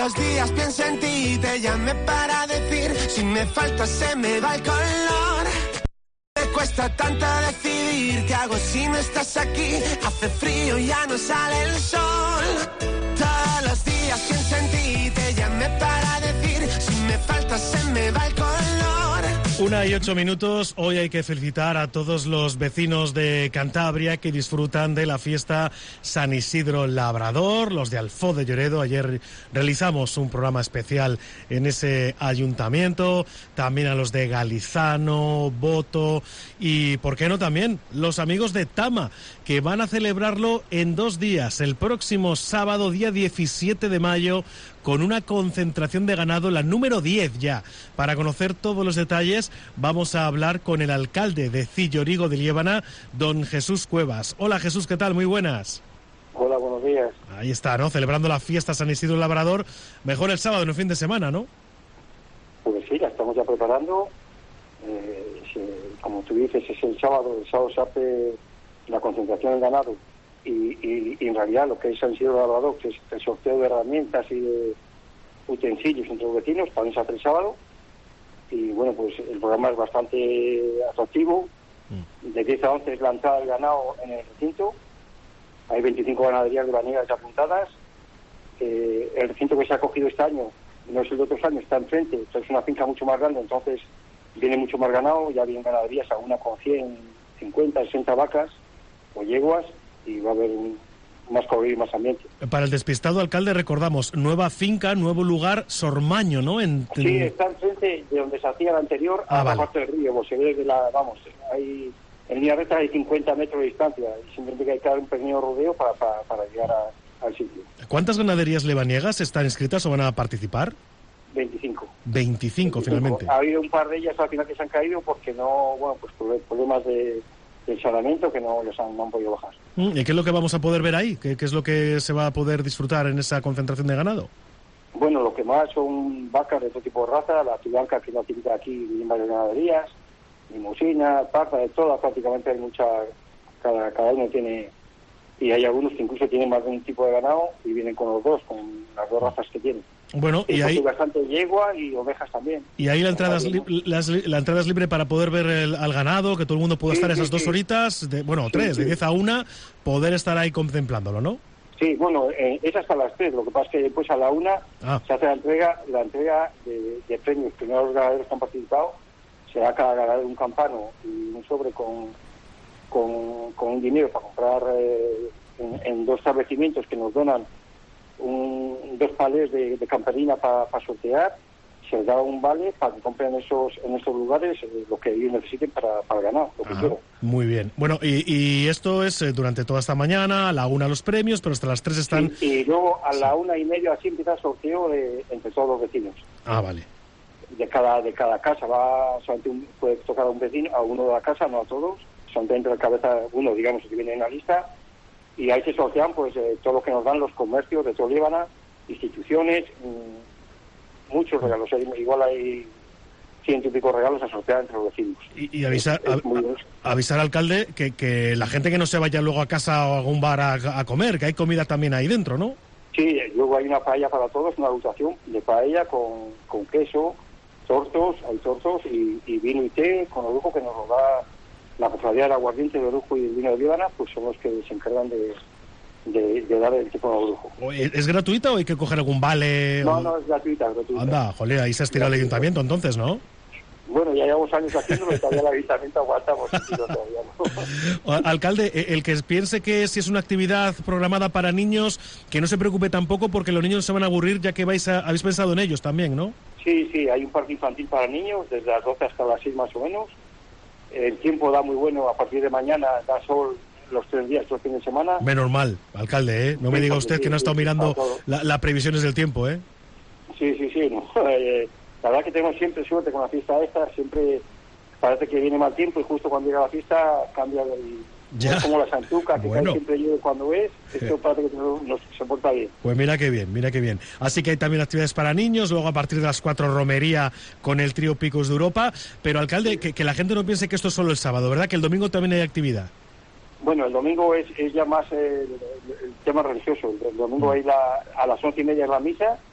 los días pienso en ti, te llamé para decir, si me faltas se me va el color. Me cuesta tanto decidir, ¿qué hago si no estás aquí? Hace frío y ya no sale el sol. Todos los días pienso en ti, te llamé para decir, si me faltas se me va el color. 1:08. Hoy hay que felicitar a todos los vecinos de Cantabria que disfrutan de la fiesta San Isidro Labrador, los de Alfó de Lloredo. Ayer realizamos un programa especial en ese ayuntamiento, también a los de Galizano, Boto y, ¿por qué no también?, los amigos de Tama, que van a celebrarlo en 2 días, el próximo sábado, día 17 de mayo, con una concentración de ganado, la número 10 ya. Para conocer todos los detalles, vamos a hablar con el alcalde de Cillorigo de Liébana, don Jesús Cuevas. Hola Jesús, ¿qué tal? Muy buenas. Hola, buenos días. Ahí está, ¿no? Celebrando la fiesta San Isidro Labrador. Mejor el sábado, en el fin de semana, ¿no? Pues sí, la estamos ya preparando. Como tú dices, es el sábado. El sábado se hace la concentración del ganado. Y en realidad lo que es San Isidro Labrador, que es el sorteo de herramientas y de utensilios entre los vecinos, también se hace el sábado. Y bueno, pues el programa es bastante atractivo. De 10 a 11 es la entrada del ganado en el recinto. Hay 25 ganaderías de bañeras ya apuntadas. El recinto que se ha cogido este año no es el de otros años, está enfrente. Es una finca mucho más grande, entonces viene mucho más ganado. Ya vienen ganaderías a una con 100, 50, 60 vacas o yeguas, y va a haber más colorido y más ambiente. Para el despistado, alcalde, recordamos, nueva finca, nuevo lugar, Sormaño, ¿no? Sí, está enfrente de donde se hacía la anterior, a la parte del río. Pues se ve de hay, en línea recta hay 50 metros de distancia, y simplemente hay que dar un pequeño rodeo para llegar al sitio. ¿Cuántas ganaderías lebaniegas están inscritas o van a participar? 25. 25, finalmente. Ha habido un par de ellas al final que se han caído porque no, bueno, pues por problemas del saneamiento, que no han podido bajar. ¿Y qué es lo que vamos a poder ver ahí? ¿Qué es lo que se va a poder disfrutar en esa concentración de ganado? Bueno, lo que más son vacas de todo tipo de raza, la tulanca, que es la típica aquí en varias ganaderías, limusina, parda, de todas, prácticamente hay mucha, cada uno tiene, y hay algunos que incluso tienen más de un tipo de ganado y vienen con los dos, con las dos razas que tienen. Bueno, y ahí bastante yegua y ovejas también. Y ahí la entrada es libre para poder ver al ganado, que todo el mundo pueda estar esas 2 horitas, de 10 a 1, poder estar ahí contemplándolo, ¿no? Sí, bueno, es hasta las 3, lo que pasa es que después a la 1 se hace la entrega de premios. Primero a los ganaderos que han participado, se da a cada ganadero un campano y un sobre con un dinero para comprar en 2 establecimientos que nos donan 2 palés de camperina para sortear. Se les da un vale para que compren en esos lugares lo que ellos necesiten para ganar, lo que quieran. Muy bien. Bueno, y esto es durante toda esta mañana, a la 1 los premios, pero hasta las 3 están... Sí, y luego a la 1:30 así empieza el sorteo entre todos los vecinos. Vale. De cada casa solamente puede tocar a un vecino, a uno de la casa, no a todos. Solamente entre la cabeza uno, digamos, que viene en la lista. Y ahí se sortean pues todo lo que nos dan los comercios de todo Líbana, instituciones, muchos regalos. Igual hay 100 y pico regalos a sortear entre los vecinos. Y avisar, alcalde, que la gente que no se vaya luego a casa o a algún bar a comer, que hay comida también ahí dentro, ¿no? Sí, luego hay una paella para todos, una agrupación de paella con queso, hay tortos y vino y té con orujo, que nos lo da la cofradía del aguardiente de orujo y el vino de Líbana, pues son los que se encargan de dar el tipo de orujo. ¿Es gratuita o hay que coger algún vale? No, es gratuita. Anda, joder, ahí se ha estirado el ayuntamiento entonces, ¿no? Bueno, ya llevamos años haciéndolo y todavía el ayuntamiento aguantamos. Todavía, ¿no? Alcalde, el que piense que si es una actividad programada para niños, que no se preocupe tampoco porque los niños se van a aburrir, ya que habéis pensado en ellos también, ¿no? Sí, hay un parque infantil para niños desde las 12 hasta las 6 más o menos. El tiempo da muy bueno, a partir de mañana da sol los 3 días, todo el fin de semana. Menos mal, alcalde, ¿eh? No me diga usted que no ha estado mirando las previsiones del tiempo, ¿eh? Sí, no. La verdad que tenemos siempre suerte con la fiesta esta, siempre parece que viene mal tiempo y justo cuando llega la fiesta cambia Ya. Es como la Santuca, que siempre llueve cuando es, esto parece que nos se porta bien. Pues mira qué bien. Así que hay también actividades para niños, luego a partir de las 4 romería con el trío Picos de Europa. Pero, alcalde, que la gente no piense que esto es solo el sábado, ¿verdad? Que el domingo también hay actividad. Bueno, el domingo es ya más el tema religioso. El domingo hay a las 11:30 es la misa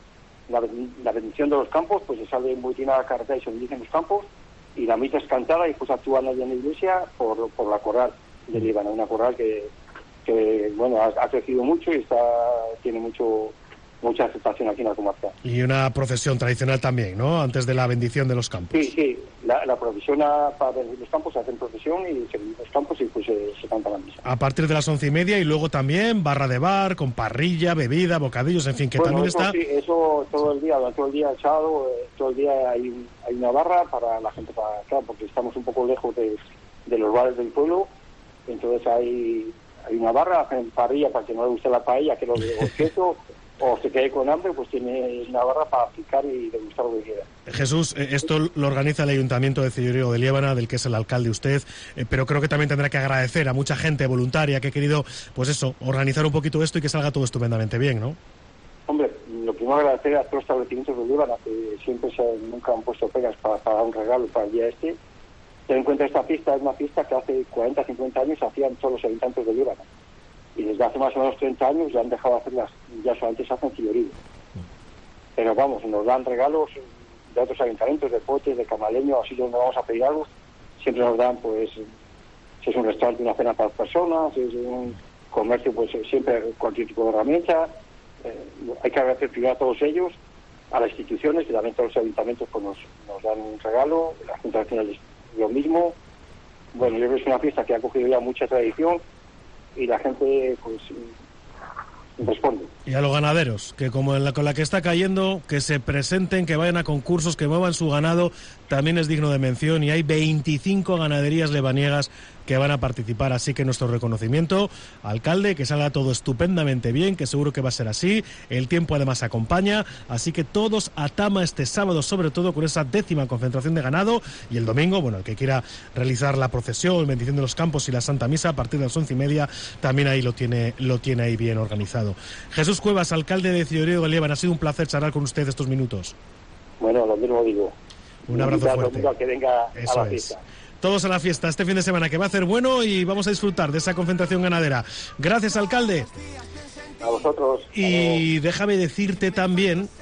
la bendición de los campos, pues se sale en boletín a la carretera y se bendicen los campos, y la misa es cantada y pues actúan allí en la iglesia por la coral de Líbano, una coral que bueno, ha crecido mucho y tiene mucha aceptación aquí en la comarca. Y una procesión tradicional también, ¿no? Antes de la bendición de los campos. Sí, la procesión para los campos, se hacen procesión y se bendice los campos y pues se canta la misa. A partir de las 11:30 y luego también barra de bar, con parrilla, bebida, bocadillos, en fin, que bueno, también eso, está... Sí, eso todo el día, durante todo el día, el sábado, todo el día hay una barra para la gente, claro, porque estamos un poco lejos de los bares del pueblo, entonces hay una barra, hacen parrilla para que no le guste la paella, que lo de queso, o se quede con hambre, pues tiene una barra para picar y degustar lo que quiera. Jesús, esto lo organiza el Ayuntamiento de Cilluriego de Liébana, del que es el alcalde usted, pero creo que también tendrá que agradecer a mucha gente voluntaria que ha querido, pues eso, organizar un poquito esto y que salga todo estupendamente bien, ¿no? Hombre, lo primero agradecer a todos los establecimientos de Liébana, que siempre nunca han puesto pegas para dar un regalo para el día este. Ten en cuenta, esta fiesta es una fiesta que hace 40, 50 años hacían todos los habitantes de Líbano. Y desde hace más o menos 30 años ya han dejado de hacerlas, ya solamente se hacen Cilluriego. Pero vamos, nos dan regalos de otros ayuntamientos, de Potes, de Camaleño, así donde vamos a pedir algo, siempre nos dan, pues, si es un restaurante, una cena para las personas, si es un comercio, pues siempre cualquier tipo de herramienta. Hay que agradecer primero a todos ellos, a las instituciones, y también a todos los ayuntamientos pues nos dan un regalo, la Junta Nacional lo mismo. Bueno, yo creo que es una fiesta que ha cogido ya mucha tradición y la gente pues responde. Y a los ganaderos, que como con la que está cayendo, que se presenten, que vayan a concursos, que muevan su ganado, también es digno de mención, y hay 25 ganaderías lebaniegas que van a participar, así que nuestro reconocimiento, alcalde, que salga todo estupendamente bien, que seguro que va a ser así, el tiempo además acompaña, así que todos a Tama este sábado, sobre todo con esa 10ª concentración de ganado, y el domingo, bueno, el que quiera realizar la procesión, bendición de los campos y la Santa Misa a partir de las 11:30, también ahí lo tiene ahí bien organizado. Jesús Cuevas, alcalde de Cilluriego de Liébana, ha sido un placer charlar con usted estos minutos. Bueno, lo mismo digo. Un abrazo fuerte. A que venga a la fiesta. Todos a la fiesta este fin de semana, que va a hacer bueno, y vamos a disfrutar de esa concentración ganadera. Gracias, alcalde. A vosotros. Y déjame decirte también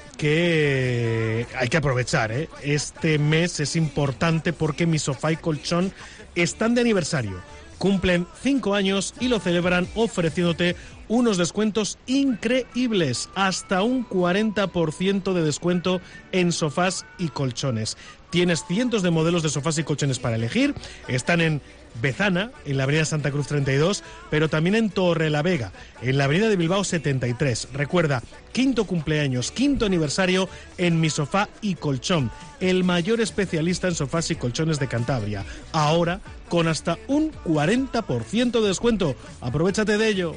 que hay que aprovechar, ¿eh? Este mes es importante porque Mi Sofá y Colchón están de aniversario. Cumplen 5 años y lo celebran ofreciéndote unos descuentos increíbles, hasta un 40% de descuento en sofás y colchones. Tienes cientos de modelos de sofás y colchones para elegir. Están en Bezana, en la avenida Santa Cruz 32, pero también en Torrelavega, en la avenida de Bilbao 73. Recuerda, 5º cumpleaños, 5º aniversario en Mi Sofá y Colchón, el mayor especialista en sofás y colchones de Cantabria. Ahora con hasta un 40% de descuento. Aprovechate de ello.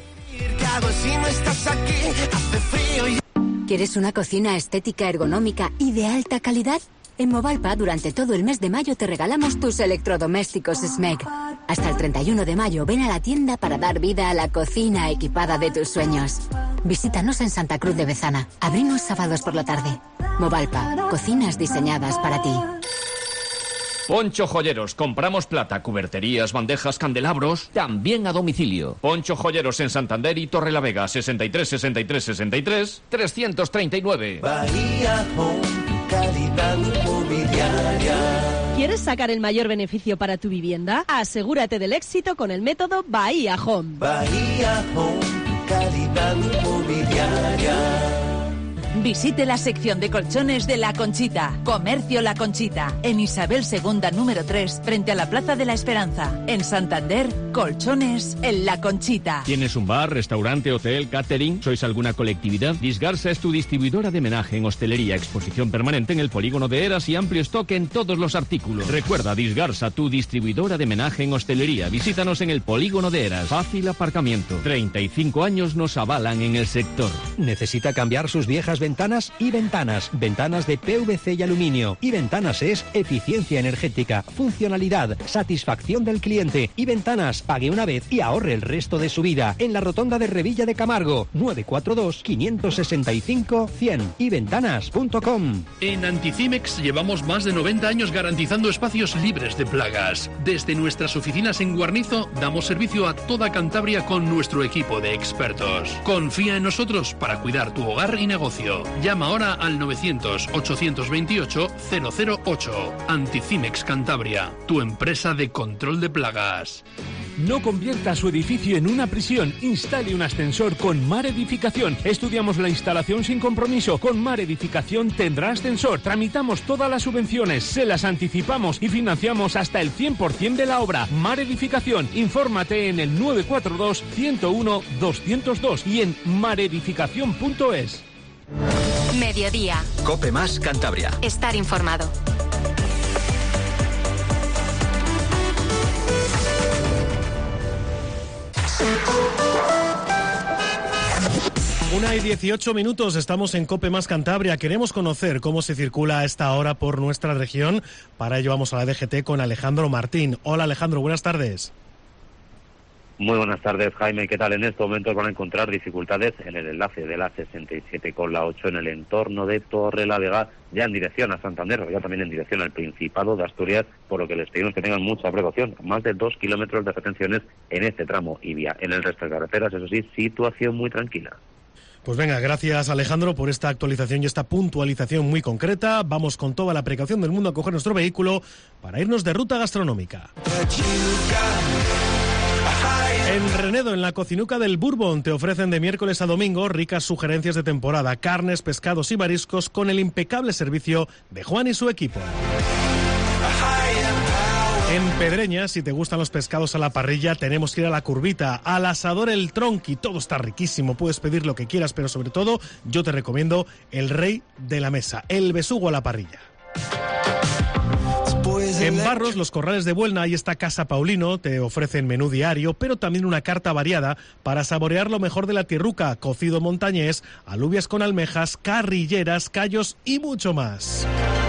¿Quieres una cocina estética, ergonómica y de alta calidad? En Movalpa, durante todo el mes de mayo, te regalamos tus electrodomésticos SMEG. Hasta el 31 de mayo, ven a la tienda para dar vida a la cocina equipada de tus sueños. Visítanos en Santa Cruz de Bezana. Abrimos sábados por la tarde. Movalpa, cocinas diseñadas para ti. Poncho Joyeros, compramos plata, cuberterías, bandejas, candelabros, también a domicilio. Poncho Joyeros en Santander y Torrelavega, 63 63 63 339. Bahía Home, calidad inmobiliaria. ¿Quieres sacar el mayor beneficio para tu vivienda? Asegúrate del éxito con el método Bahía Home. Bahía Home, calidad inmobiliaria. Visite la sección de colchones de La Conchita, Comercio La Conchita, en Isabel II número 3, frente a la Plaza de la Esperanza. En Santander, colchones en La Conchita. ¿Tienes un bar, restaurante, hotel, catering? ¿Sois alguna colectividad? Disgarsa es tu distribuidora de menaje en hostelería, exposición permanente en el polígono de Eras y amplio stock en todos los artículos. Recuerda, Disgarsa, tu distribuidora de menaje en hostelería. Visítanos en el polígono de Eras. Fácil aparcamiento. 35 años nos avalan en el sector. ¿Necesita cambiar sus viejas ventanas? Y Ventanas de PVC y aluminio. Y Ventanas es eficiencia energética, funcionalidad, satisfacción del cliente. Y Ventanas, pague una vez y ahorre el resto de su vida. En la rotonda de Revilla de Camargo, 942-565-100. Y Ventanas.com. En Anticimex llevamos más de 90 años garantizando espacios libres de plagas. Desde nuestras oficinas en Guarnizo damos servicio a toda Cantabria con nuestro equipo de expertos. Confía en nosotros para cuidar tu hogar y negocio. domicilio. Llama ahora al 900-828-008. Anticimex Cantabria, tu empresa de control de plagas. No convierta su edificio en una prisión. Instale un ascensor con Mar Edificación. Estudiamos la instalación sin compromiso. Con Mar Edificación tendrá ascensor. Tramitamos todas las subvenciones, se las anticipamos y financiamos hasta el 100% de la obra. Mar Edificación. Infórmate en el 942 101 202 y en maredificación.es. Mediodía. COPE más Cantabria. Estar informado. 1:18, estamos en COPE más Cantabria. Queremos conocer cómo se circula a esta hora por nuestra región. Para ello vamos a la DGT con Alejandro Martín. Hola Alejandro, buenas tardes. Muy buenas tardes, Jaime. ¿Qué tal? En estos momentos van a encontrar dificultades en el enlace de la 67 con la 8 en el entorno de Torrelavega, ya en dirección a Santander, o ya también en dirección al Principado de Asturias, por lo que les pedimos que tengan mucha precaución. Más de 2 kilómetros de retenciones en este tramo y vía. En el resto de carreteras, eso sí, situación muy tranquila. Pues venga, gracias Alejandro por esta actualización y esta puntualización muy concreta. Vamos con toda la precaución del mundo a coger nuestro vehículo para irnos de ruta gastronómica. En Renedo, en la Cocinuca del Bourbon, te ofrecen de miércoles a domingo ricas sugerencias de temporada, carnes, pescados y mariscos con el impecable servicio de Juan y su equipo. En Pedreña, si te gustan los pescados a la parrilla, tenemos que ir a la Curvita, al asador El Tronqui. Todo está riquísimo, puedes pedir lo que quieras, pero sobre todo yo te recomiendo el rey de la mesa, el besugo a la parrilla. En Barros, los Corrales de Buelna, y esta Casa Paulino te ofrecen menú diario, pero también una carta variada para saborear lo mejor de la tierruca, cocido montañés, alubias con almejas, carrilleras, callos y mucho más.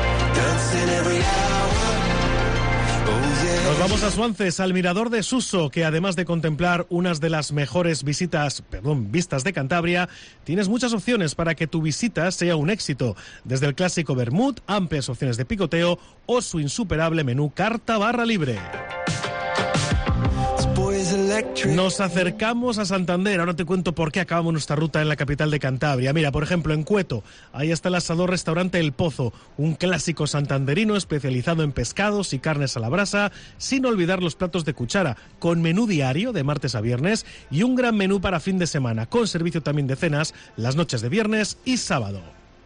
Nos vamos a Suances, al Mirador de Suso, que además de contemplar unas de las mejores vistas de Cantabria, tienes muchas opciones para que tu visita sea un éxito. Desde el clásico vermut, amplias opciones de picoteo o su insuperable menú carta barra libre. Nos acercamos a Santander. Ahora te cuento por qué acabamos nuestra ruta en la capital de Cantabria. Mira, por ejemplo, en Cueto, ahí está el asador restaurante El Pozo, un clásico santanderino especializado en pescados y carnes a la brasa, sin olvidar los platos de cuchara, con menú diario de martes a viernes y un gran menú para fin de semana, con servicio también de cenas las noches de viernes y sábado.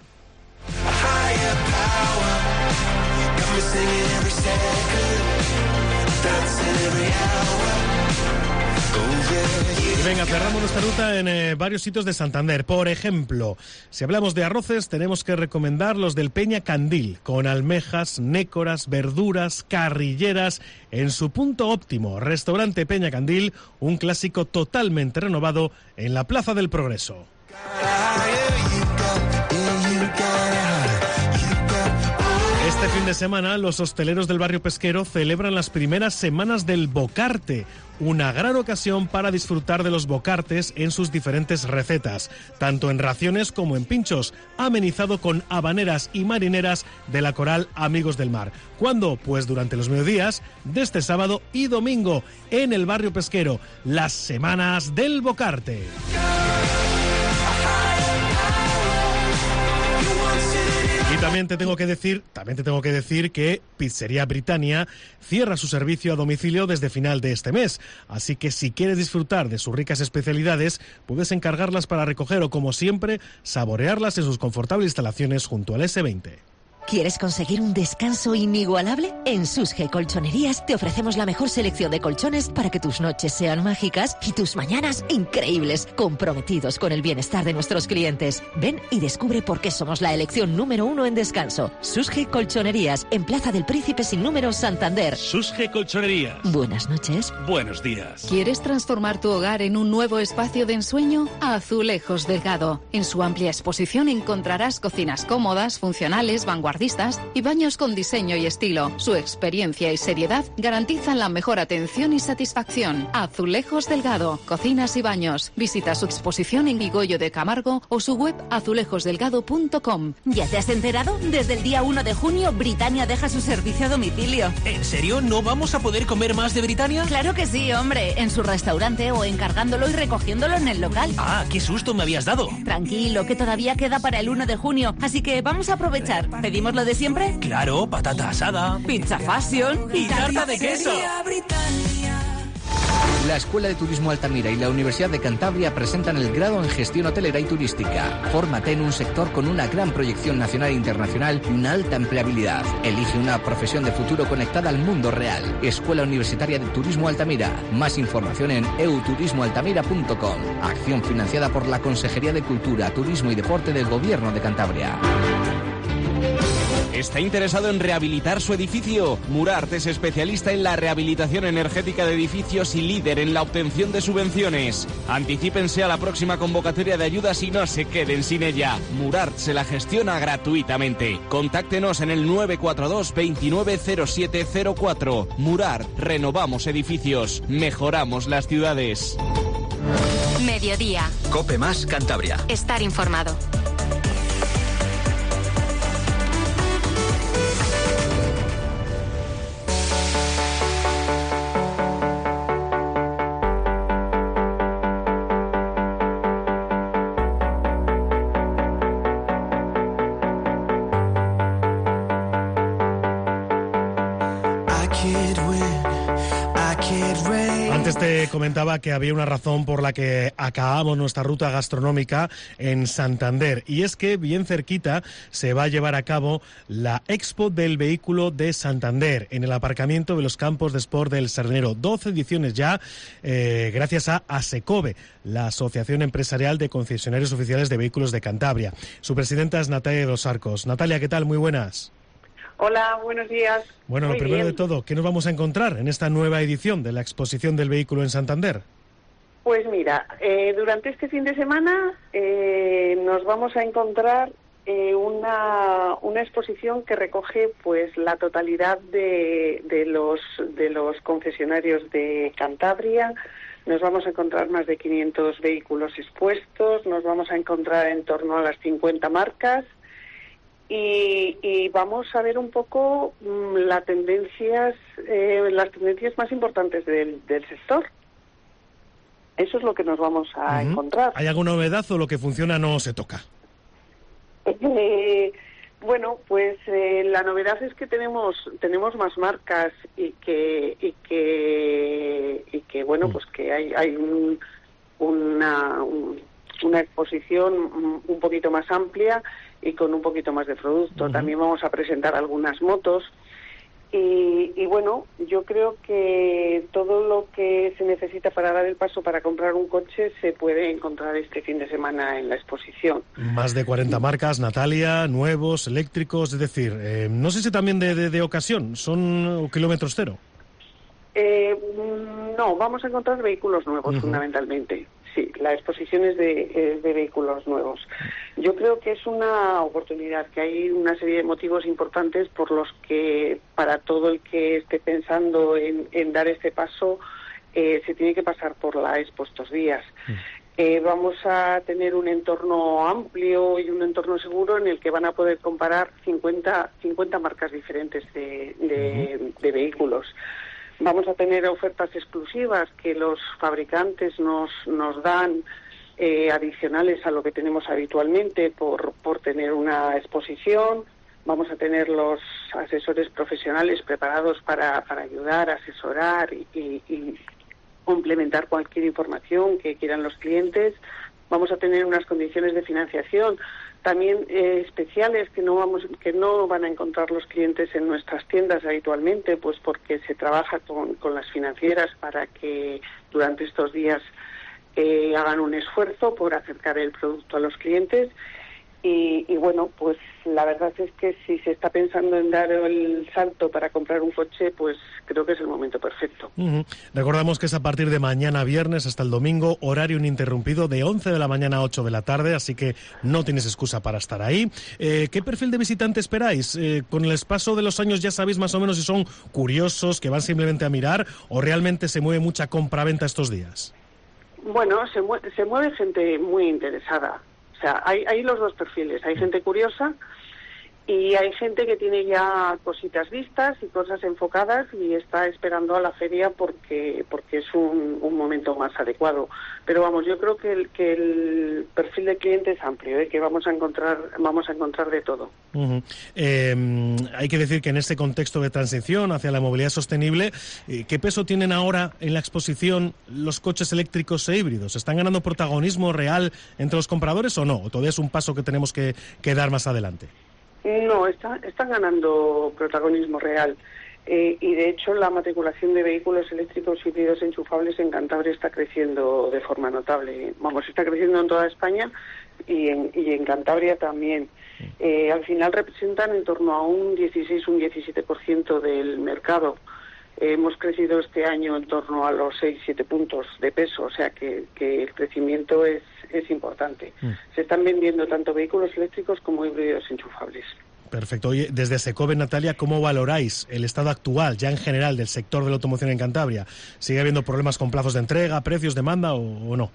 Venga, cerramos nuestra ruta en varios sitios de Santander. Por ejemplo, si hablamos de arroces, tenemos que recomendar los del Peña Candil, con almejas, nécoras, verduras, carrilleras, en su punto óptimo. Restaurante Peña Candil, un clásico totalmente renovado en la Plaza del Progreso. Este fin de semana, los hosteleros del barrio pesquero celebran las primeras semanas del Bocarte, una gran ocasión para disfrutar de los bocartes en sus diferentes recetas, tanto en raciones como en pinchos, amenizado con habaneras y marineras de la coral Amigos del Mar. ¿Cuándo? Pues durante los mediodías de este sábado y domingo, en el barrio pesquero, las semanas del Bocarte. Y también te tengo que decir que Pizzería Britannia cierra su servicio a domicilio desde final de este mes. Así que si quieres disfrutar de sus ricas especialidades, puedes encargarlas para recoger o, como siempre, saborearlas en sus confortables instalaciones junto al S20. ¿Quieres conseguir un descanso inigualable? En Susge Colchonerías te ofrecemos la mejor selección de colchones para que tus noches sean mágicas y tus mañanas increíbles, comprometidos con el bienestar de nuestros clientes. Ven y descubre por qué somos la elección número 1 en descanso. Susge Colchonerías, en Plaza del Príncipe sin número, Santander. Susge Colchonerías. Buenas noches. Buenos días. ¿Quieres transformar tu hogar en un nuevo espacio de ensueño? Azulejos Delgado. En su amplia exposición encontrarás cocinas cómodas, funcionales, vanguardistas vanguardistas y baños con diseño y estilo. Su experiencia y seriedad garantizan la mejor atención y satisfacción. Azulejos Delgado, cocinas y baños. Visita su exposición en Guigollo de Camargo o su web azulejosdelgado.com. ¿Ya te has enterado? Desde el día 1 de junio, Britannia deja su servicio a domicilio. ¿En serio? ¿No vamos a poder comer más de Britannia? Claro que sí, hombre. En su restaurante o encargándolo y recogiéndolo en el local. Ah, qué susto me habías dado. Tranquilo, que todavía queda para el 1 de junio. Así que vamos a aprovechar. ¿Pedimos lo de siempre? Claro, patata asada, pizza fashion y tarta de queso. La Escuela de Turismo Altamira y la Universidad de Cantabria presentan el grado en Gestión Hotelera y Turística. Fórmate en un sector con una gran proyección nacional e internacional y una alta empleabilidad. Elige una profesión de futuro conectada al mundo real. Escuela Universitaria de Turismo Altamira. Más información en euturismoaltamira.com. Acción financiada por la Consejería de Cultura, Turismo y Deporte del Gobierno de Cantabria. ¿Está interesado en rehabilitar su edificio? Murart es especialista en la rehabilitación energética de edificios y líder en la obtención de subvenciones. Anticípense a la próxima convocatoria de ayudas y no se queden sin ella. Murart se la gestiona gratuitamente. Contáctenos en el 942 290704. Murart, renovamos edificios, mejoramos las ciudades. Mediodía. COPE más Cantabria. Estar informado. Antes te comentaba que había una razón por la que acabamos nuestra ruta gastronómica en Santander, y es que bien cerquita se va a llevar a cabo la Expo del Vehículo de Santander en el aparcamiento de los campos de sport del Sernero. 12 ediciones ya, gracias a ASECOVE, la Asociación Empresarial de Concesionarios Oficiales de Vehículos de Cantabria. Su presidenta es Natalia de los Arcos. Natalia, ¿qué tal? Muy buenas. Hola, buenos días. Bueno, lo primero de todo, ¿qué nos vamos a encontrar en esta nueva edición de la Exposición del Vehículo en Santander? Pues mira, durante este fin de semana nos vamos a encontrar una exposición que recoge pues la totalidad de los concesionarios de Cantabria. Nos vamos a encontrar más de 500 vehículos expuestos, nos vamos a encontrar en torno a las 50 marcas. Y vamos a ver un poco las tendencias más importantes del sector. Eso es lo que nos vamos a encontrar. ¿Hay alguna novedad o lo que funciona no se toca? Bueno, pues la novedad es que tenemos más marcas y que bueno, pues que hay una exposición un poquito más amplia y con un poquito más de producto. También vamos a presentar algunas motos y bueno, yo creo que todo lo que se necesita para dar el paso para comprar un coche se puede encontrar este fin de semana en la exposición. Más de 40 marcas, Natalia, nuevos, eléctricos, es decir, no sé si también de ocasión, ¿son kilómetros cero? No, vamos a encontrar vehículos nuevos fundamentalmente. Sí, la exposición es de vehículos nuevos. Yo creo que es una oportunidad, que hay una serie de motivos importantes por los que para todo el que esté pensando en dar este paso se tiene que pasar por la Expo estos días. Vamos a tener un entorno amplio y un entorno seguro en el que van a poder comparar 50 marcas diferentes de vehículos. Vamos a tener ofertas exclusivas que los fabricantes nos dan adicionales a lo que tenemos habitualmente por tener una exposición. Vamos a tener los asesores profesionales preparados para ayudar, asesorar y complementar cualquier información que quieran los clientes. Vamos a tener unas condiciones de financiación también especiales que no van a encontrar los clientes en nuestras tiendas habitualmente, pues porque se trabaja con las financieras para que durante estos días hagan un esfuerzo por acercar el producto a los clientes. Y bueno, pues la verdad es que si se está pensando en dar el salto para comprar un coche, pues creo que es el momento perfecto. Recordamos que es a partir de mañana viernes hasta el domingo, horario ininterrumpido de 11 de la mañana a 8 de la tarde, así que no tienes excusa para estar ahí. ¿Qué perfil de visitante esperáis? ¿Con el paso de los años ya sabéis más o menos si son curiosos, que van simplemente a mirar, o realmente se mueve mucha compra-venta estos días? Bueno, se mueve gente muy interesada. O sea, hay los dos perfiles. Hay gente curiosa y hay gente que tiene ya cositas vistas y cosas enfocadas y está esperando a la feria porque es un momento más adecuado. Pero vamos, yo creo que el perfil de cliente es amplio, que vamos a encontrar de todo. Hay que decir que en este contexto de transición hacia la movilidad sostenible, ¿qué peso tienen ahora en la exposición los coches eléctricos e híbridos? ¿Están ganando protagonismo real entre los compradores o no? ¿O todavía es un paso que tenemos que dar más adelante? No, están ganando protagonismo real. Y de hecho la matriculación de vehículos eléctricos híbridos enchufables en Cantabria está creciendo de forma notable. Vamos, está creciendo en toda España y en Cantabria también. Al final representan en torno a un 17% del mercado. Hemos crecido este año en torno a los 6-7 puntos de peso, o sea que el crecimiento es importante. Se están vendiendo tanto vehículos eléctricos como híbridos enchufables. Perfecto. Oye, desde SECOVE, Natalia, ¿cómo valoráis el estado actual, ya en general, del sector de la automoción en Cantabria? ¿Sigue habiendo problemas con plazos de entrega, precios, demanda o no?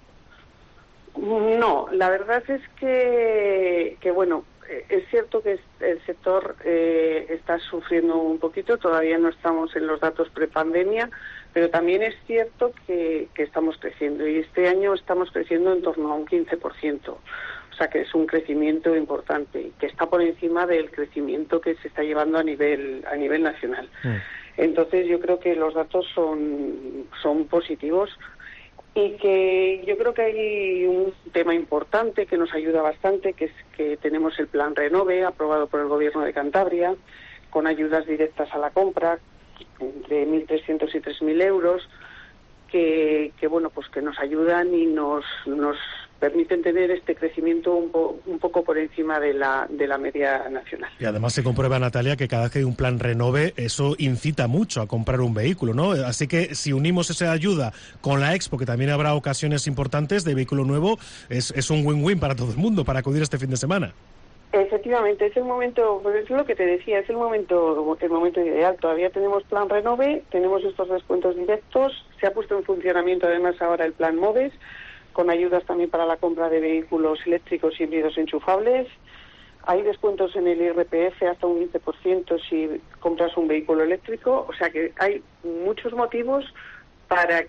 No, la verdad es que bueno, es cierto que el sector está sufriendo un poquito, todavía no estamos en los datos prepandemia, pero también es cierto que estamos creciendo y este año estamos creciendo en torno a un 15%. O sea que es un crecimiento importante, que está por encima del crecimiento que se está llevando a nivel nacional. Entonces yo creo que los datos son positivos y que yo creo que hay un tema importante que nos ayuda bastante, que es que tenemos el plan Renove aprobado por el Gobierno de Cantabria, con ayudas directas a la compra entre 1.300 y 3.000 euros, que bueno, pues que nos ayudan y nos permiten tener este crecimiento un poco por encima de la media nacional. Y además se comprueba, Natalia, que cada vez que hay un plan Renove, eso incita mucho a comprar un vehículo, ¿no? Así que si unimos esa ayuda con la Expo, que también habrá ocasiones importantes de vehículo nuevo, es un win-win para todo el mundo, para acudir este fin de semana. Efectivamente, es el momento, pues es lo que te decía, es el momento ideal. Todavía tenemos plan Renove, tenemos estos descuentos directos, se ha puesto en funcionamiento además ahora el plan MOVES, con ayudas también para la compra de vehículos eléctricos y híbridos enchufables. Hay descuentos en el IRPF hasta un 15% si compras un vehículo eléctrico. O sea que hay muchos motivos para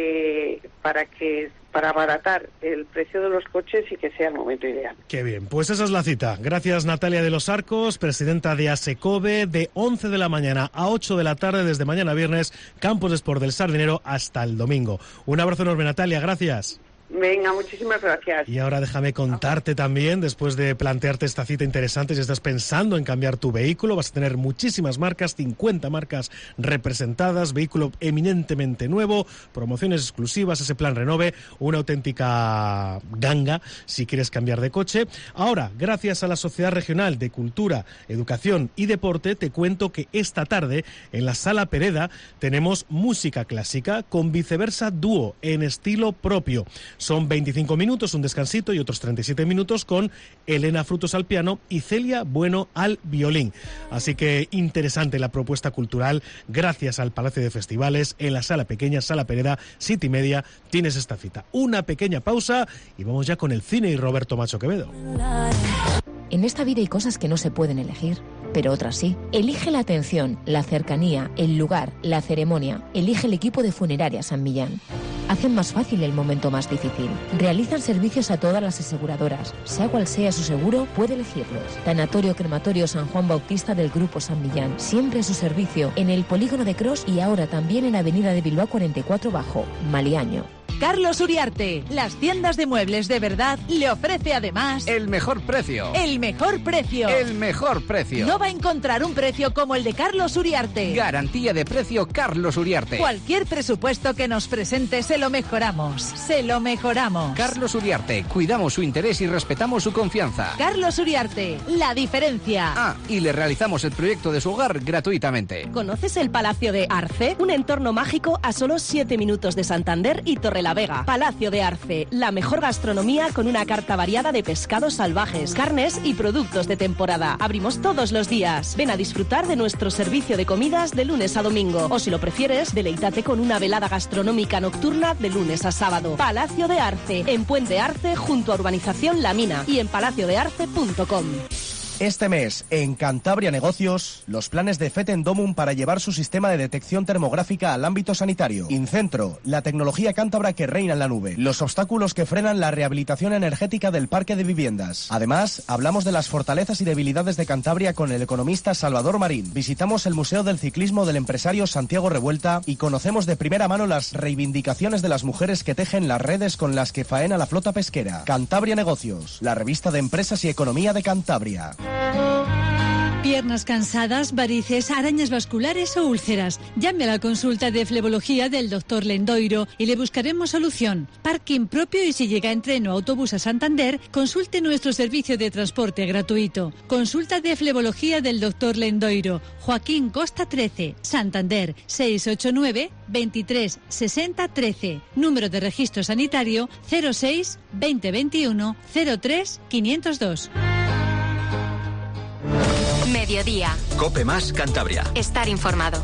abaratar el precio de los coches y que sea el momento ideal. Qué bien, pues esa es la cita. Gracias, Natalia de los Arcos, presidenta de ASECOVE, de 11 de la mañana a 8 de la tarde, desde mañana viernes, Campos de Sport del Sardinero hasta el domingo. Un abrazo enorme, Natalia, gracias. Venga, muchísimas gracias. Y ahora déjame contarte también, después de plantearte esta cita interesante, si estás pensando en cambiar tu vehículo, vas a tener muchísimas marcas, 50 marcas representadas, vehículo eminentemente nuevo, promociones exclusivas, ese plan Renove, una auténtica ganga si quieres cambiar de coche. Ahora, gracias a la Sociedad Regional de Cultura, Educación y Deporte, te cuento que esta tarde en la Sala Pereda tenemos música clásica con Viceversa Dúo en estilo propio. Son 25 minutos, un descansito y otros 37 minutos con Elena Frutos al piano y Celia Bueno al violín. Así que interesante la propuesta cultural. Gracias al Palacio de Festivales, en la Sala Pequeña, Sala Pereda, 7:30, tienes esta cita. Una pequeña pausa y vamos ya con el cine y Roberto Macho Quevedo. En esta vida hay cosas que no se pueden elegir, pero otras sí. Elige la atención, la cercanía, el lugar, la ceremonia. Elige el equipo de Funeraria San Millán. Hacen más fácil el momento más difícil. Realizan servicios a todas las aseguradoras. Sea cual sea su seguro, puede elegirlos. Tanatorio Crematorio San Juan Bautista del Grupo San Millán. Siempre a su servicio en el Polígono de Cros y ahora también en Avenida de Bilbao 44 Bajo, Maliaño. Carlos Uriarte. Las tiendas de muebles de verdad le ofrece además El mejor precio. el mejor precio. El mejor precio. No va a encontrar un precio como el de Carlos Uriarte. Garantía de precio Carlos Uriarte. Cualquier presupuesto que nos presente se lo mejoramos. Se lo mejoramos. Carlos Uriarte. Cuidamos su interés y respetamos su confianza. Carlos Uriarte, la diferencia. Ah, y le realizamos el proyecto de su hogar gratuitamente. ¿Conoces el Palacio de Arce? Un entorno mágico a solo 7 minutos de Santander y Torrelavega. Palacio de Arce, la mejor gastronomía con una carta variada de pescados salvajes, carnes y productos de temporada. Abrimos todos los días. Ven a disfrutar de nuestro servicio de comidas de lunes a domingo. O si lo prefieres, deleítate con una velada gastronómica nocturna de lunes a sábado. Palacio de Arce, en Puente Arce, junto a Urbanización La Mina y en palaciodearce.com. Este mes, en Cantabria Negocios, los planes de Fetendomum para llevar su sistema de detección termográfica al ámbito sanitario. Incentro, la tecnología cántabra que reina en la nube. Los obstáculos que frenan la rehabilitación energética del parque de viviendas. Además, hablamos de las fortalezas y debilidades de Cantabria con el economista Salvador Marín. Visitamos el Museo del Ciclismo del empresario Santiago Revuelta y conocemos de primera mano las reivindicaciones de las mujeres que tejen las redes con las que faena la flota pesquera. Cantabria Negocios, la revista de empresas y economía de Cantabria. Piernas cansadas, varices, arañas vasculares o úlceras. Llame a la consulta de flebología del Dr. Lendoiro y le buscaremos solución. Parking propio y si llega en tren o autobús a Santander, consulte nuestro servicio de transporte gratuito. Consulta de flebología del Dr. Lendoiro. Joaquín Costa 13, Santander, 689 23 60 13. Número de registro sanitario 06 2021 03 502. Mediodía. Cope Más Cantabria. Estar informado.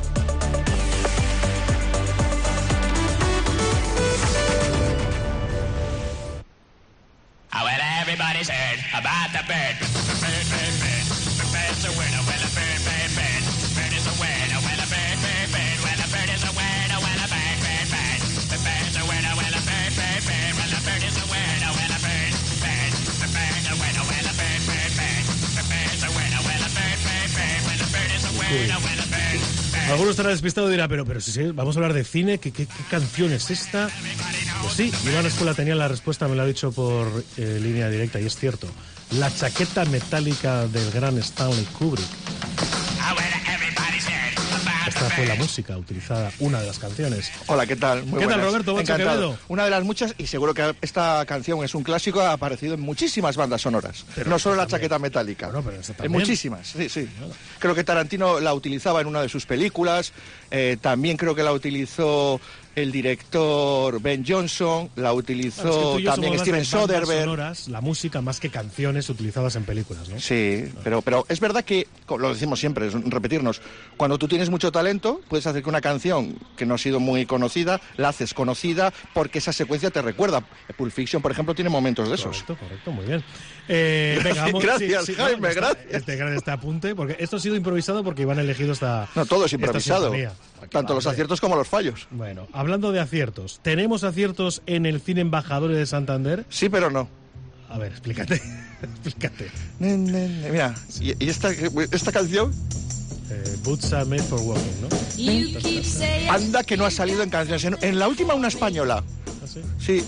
Everybody's heard about the bird. Bird, bird, bird. The bird's a winner. Well, a bird, bird, bird. Bird is a winner. Well, a bird, bird, bird. Well, a bird is a winner. Well, a bird, bird, bird. The bird's a winner. Well, a bird, bird, bird. Well, a bird is a winner. Well, a bird, bird. The bird's a winner. Well, a bird, bird, bird. The bird's a winner. Well, a bird, bird, bird. Well, a bird is a winner. Well, a bird. Alguno estará despistado y dirá, pero si vamos a hablar de cine, ¿qué canción es esta? Pues sí, Iván Escuela tenía la respuesta, me lo ha dicho por línea directa, y es cierto. La chaqueta metálica del gran Stanley Kubrick. Esta fue la música utilizada, una de las canciones. Hola, ¿qué tal? Muy ¿Qué buenas. tal, Roberto? Encantado. Una de las muchas, y seguro que esta canción es un clásico, ha aparecido en muchísimas bandas sonoras. Pero no solo la chaqueta metálica. Bueno, pero esta en también. muchísimas, sí, sí. Creo que Tarantino la utilizaba en una de sus películas. También creo que la utilizó el director Ben Johnson, la utilizó también Steven Soderbergh. Sonoras, la música más que canciones utilizadas en películas, ¿no? Sí, pero es verdad que, lo decimos siempre, es repetirnos, cuando tú tienes mucho talento, puedes hacer que una canción que no ha sido muy conocida, la haces conocida porque esa secuencia te recuerda. Pulp Fiction, por ejemplo, tiene momentos de esos. Correcto, muy bien. Venga, vamos. Gracias, Jaime, gracias. Este apunte, porque esto ha sido improvisado porque Iván ha elegido esta. No, todo es improvisado. Tanto los aciertos como los fallos. Bueno, hablando de aciertos, ¿tenemos aciertos en el cine Embajadores de Santander? Sí, pero no. A ver, explícate. Explícate. Mira, ¿y esta canción? Boots are made for walking, ¿no? Anda que no ha salido en canciones. En la última, una española. ¿Ah, sí? Sí.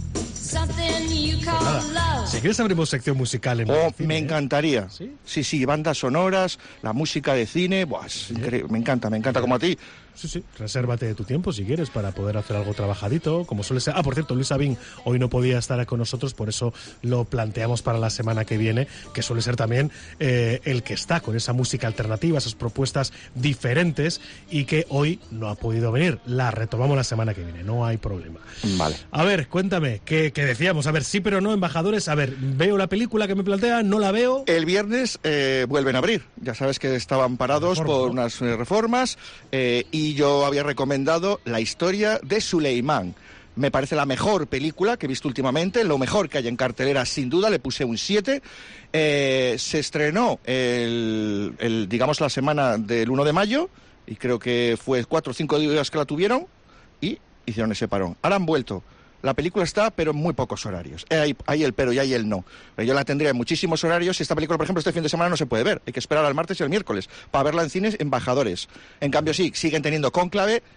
Pues nada, si quieres abrimos sección musical en cine, me encantaría. ¿Sí? Sí, bandas sonoras, la música de cine, es increíble, me encanta como a ti. Sí, resérvate tu tiempo si quieres para poder hacer algo trabajadito, como suele ser. Por cierto, Luis Sabín hoy no podía estar con nosotros, por eso lo planteamos para la semana que viene, que suele ser también el que está con esa música alternativa, esas propuestas diferentes, y que hoy no ha podido venir. La retomamos la semana que viene, no hay problema. Vale. A ver, cuéntame, ¿qué decíamos? A ver, sí pero no, Embajadores. A ver, ¿veo la película que me plantea? ¿No la veo? El viernes vuelven a abrir. Ya sabes que estaban parados por unas reformas y yo había recomendado La historia de Suleimán. Me parece la mejor película que he visto últimamente, lo mejor que hay en cartelera, sin duda, le puse un 7. Se estrenó digamos la semana del 1 de mayo, y creo que fue 4 o 5 días que la tuvieron, y hicieron ese parón. Ahora han vuelto. La película está, pero en muy pocos horarios. Hay el pero y hay el no. Yo la tendría en muchísimos horarios. Y esta película, por ejemplo, este fin de semana no se puede ver. Hay que esperar al martes y al miércoles para verla en cines Embajadores. En cambio, sí, siguen teniendo Cónclave,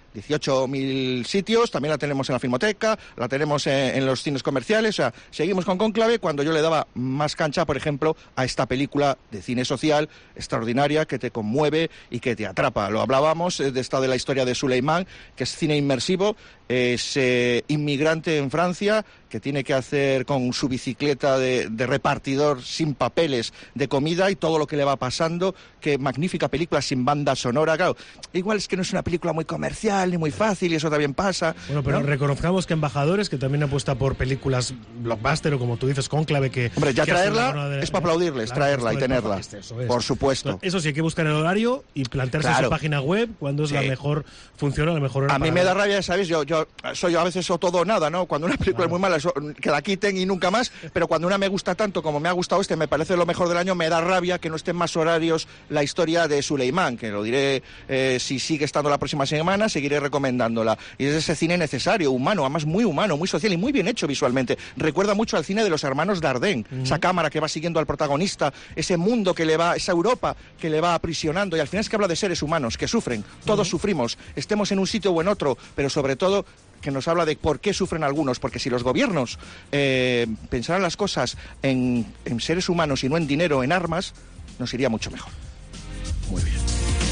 18.000 sitios, también la tenemos en la Filmoteca, la tenemos en los cines comerciales, o sea, seguimos con Cónclave cuando yo le daba más cancha, por ejemplo, a esta película de cine social extraordinaria que te conmueve y que te atrapa. Lo hablábamos de la historia de Suleimán, que es cine inmersivo, es inmigrante en Francia, que tiene que hacer con su bicicleta de repartidor sin papeles de comida y todo lo que le va pasando. Qué magnífica película sin banda sonora. Claro, igual es que no es una película muy comercial ni muy fácil y eso también pasa. Bueno, pero ¿no? Reconozcamos que Embajadores, que también apuesta por películas blockbuster o como tú dices, Cónclave, que... Hombre, ya que traerla es para aplaudirles, claro, traerla y tenerla. Eso es. Por supuesto. Eso sí, hay que buscar el horario y plantearse Claro. su página web cuando es la mejor, funciona la mejor hora. A mí me da rabia, ¿sabéis? Yo soy a veces o todo o nada, ¿no? Cuando una película es muy mala, que la quiten y nunca más, pero cuando una me gusta tanto como me ha gustado me parece lo mejor del año, me da rabia que no estén más horarios la historia de Suleimán, que lo diré si sigue estando la próxima semana, seguiré recomendándola. Y es ese cine necesario, humano, además muy humano, muy social y muy bien hecho visualmente. Recuerda mucho al cine de los hermanos Dardenne, esa cámara que va siguiendo al protagonista, ese mundo que le va, esa Europa que le va aprisionando, y al final es que habla de seres humanos que sufren, todos sufrimos, estemos en un sitio o en otro, pero sobre todo que nos habla de por qué sufren algunos, porque si los gobiernos pensaran las cosas en seres humanos y no en dinero, en armas, nos iría mucho mejor. Muy bien.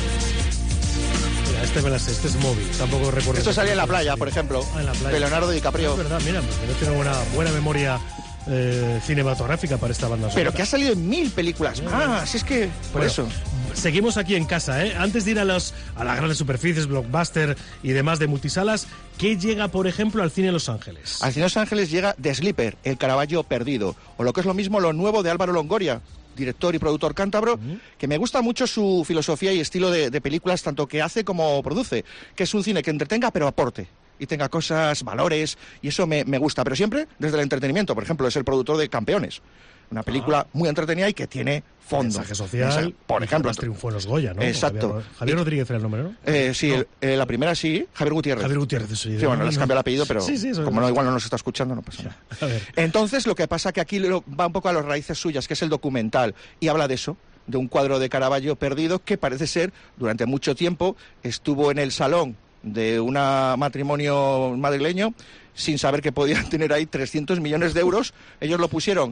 Mira, este es móvil, tampoco recuerdo. Esto salía en la playa, por ejemplo, en la playa. de Leonardo DiCaprio. Es verdad, mira, pero tiene una buena memoria cinematográfica para esta banda sonora. Pero que ha salido en 1000 películas más, es que por eso. Seguimos aquí en casa, ¿eh? Antes de ir a las grandes superficies, blockbuster y demás de multisalas, ¿qué llega, por ejemplo, al cine Los Ángeles? Al cine Los Ángeles llega The Sleeper, El Caravaggio perdido, o lo que es lo mismo, lo nuevo de Álvaro Longoria, director y productor cántabro, que me gusta mucho su filosofía y estilo de películas, tanto que hace como produce, que es un cine que entretenga pero aporte y tenga cosas, valores, y eso me gusta, pero siempre desde el entretenimiento. Por ejemplo, es el productor de Campeones, una película muy entretenida y que tiene fondo. Mensaje social, por ejemplo. Triunfó en los Goya, ¿no? Exacto. Javier Rodríguez era el nombre, ¿no? Sí, no. La primera sí, Javier Gutiérrez. Javier Gutiérrez, sí. Sí, bueno, les cambia el apellido, pero como no, igual no nos está escuchando, no pasa nada. A ver. Entonces, lo que pasa que aquí va un poco a las raíces suyas, que es el documental, y habla de eso, de un cuadro de Caravaggio perdido que parece ser, durante mucho tiempo, estuvo en el salón de un matrimonio madrileño sin saber que podían tener ahí 300 millones de euros. Ellos lo pusieron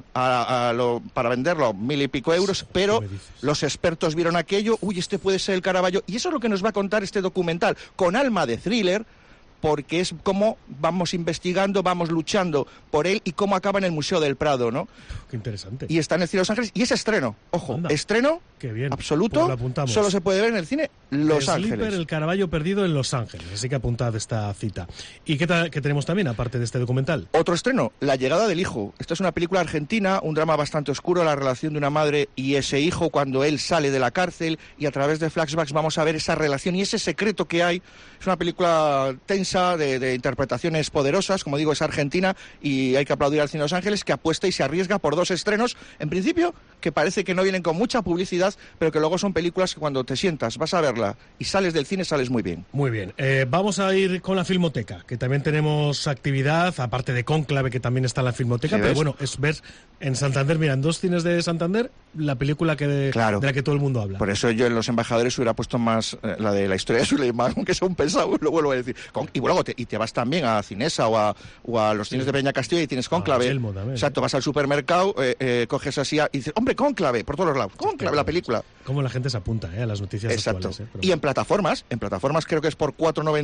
para venderlo 1000 y pico euros, pero los expertos vieron aquello, este puede ser el Caravaggio, y eso es lo que nos va a contar este documental, con alma de thriller, porque es como vamos investigando, vamos luchando por él y cómo acaba en el Museo del Prado, ¿no? Qué interesante. Y está en el cine Los Ángeles, y es estreno, ojo, Anda. Estreno Qué bien. absoluto, Pues lo apuntamos. solo se puede ver en el cine Los Ángeles. Sleeper, El Caravaggio perdido en Los Ángeles, así que apuntad esta cita. ¿Y qué tenemos también, aparte de este documental? Otro estreno, La llegada del hijo. Esta es una película argentina, un drama bastante oscuro, la relación de una madre y ese hijo cuando él sale de la cárcel, y a través de flashbacks vamos a ver esa relación y ese secreto que hay. Es una película tensa, de interpretaciones poderosas, como digo, es argentina, y hay que aplaudir al cine Los Ángeles, que apuesta y se arriesga por 2 estrenos, en principio, que parece que no vienen con mucha publicidad, pero que luego son películas que cuando te sientas, vas a verla y sales del cine, sales muy bien. Muy bien. Vamos a ir con la Filmoteca, que también tenemos actividad, aparte de Cónclave, que también está en la Filmoteca, ¿Sí, pero ves? bueno, es ver en Santander, mira, en 2 cines de Santander, la película de la que todo el mundo habla. Por eso yo en Los Embajadores hubiera puesto más la de la historia de Suleimán, aunque sea un pesado, lo vuelvo a decir. Y luego te vas también a Cinesa o a los cines de Peña Castillo y tienes Cónclave. Exacto, vas al supermercado, coges así y dices, hombre, Cónclave, por todos los lados. Cónclave, la película. Cómo la gente se apunta a las noticias Exacto. actuales. Y en plataformas creo que es por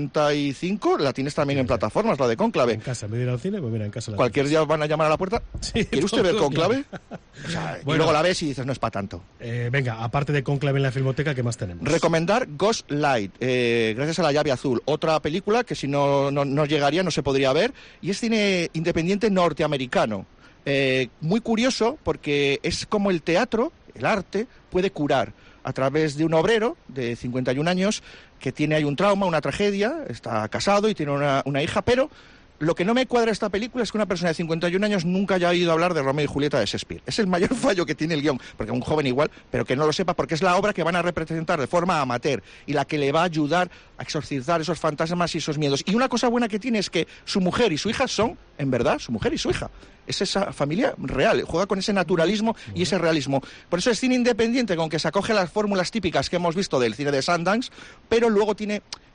4,95, la tienes también en plataformas, la de Cónclave. En casa, en vez de ir al cine, pues mira, en casa. Cualquier día van a llamar a la puerta. ¿Quiere usted ver Cónclave? O sea, y luego la ves y dices, no es para tanto. Venga, aparte de Cónclave en la Filmoteca, ¿qué más tenemos? Recomendar Ghost Light, gracias a La llave azul. Otra película que si no llegaría, no se podría ver. Y es cine independiente norteamericano. Muy curioso porque es como el teatro, el arte, puede curar a través de un obrero de 51 años que tiene ahí un trauma, una tragedia, está casado y tiene una hija, pero lo que no me cuadra esta película es que una persona de 51 años nunca haya oído hablar de Romeo y Julieta de Shakespeare. Es el mayor fallo que tiene el guión, porque un joven igual, pero que no lo sepa, porque es la obra que van a representar de forma amateur y la que le va a ayudar a exorcizar esos fantasmas y esos miedos. Y una cosa buena que tiene es que su mujer y su hija son, en verdad, su mujer y su hija. Es esa familia real, juega con ese naturalismo y ese realismo. Por eso es cine independiente, con que se acoge las fórmulas típicas que hemos visto del cine de Sundance, pero luego tiene